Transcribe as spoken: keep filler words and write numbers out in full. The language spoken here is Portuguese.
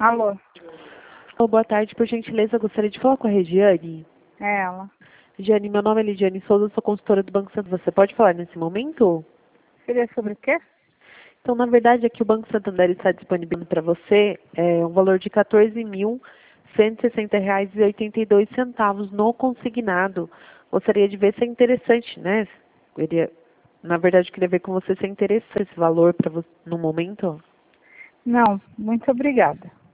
Alô? Oh, boa tarde, por gentileza, gostaria de falar com a Regiane. É ela. Regiane, meu nome é Lidiane Souza, sou consultora do Banco Santander. Você pode falar nesse momento? Seria sobre o quê? Então, na verdade, aqui o Banco Santander está disponibilizando para você é, um valor de quatorze mil cento e sessenta reais e oitenta e dois centavos no consignado. Gostaria de ver se é interessante, né? Queria, na verdade, queria ver com você se é interessante esse valor para você no momento. Não, muito obrigada.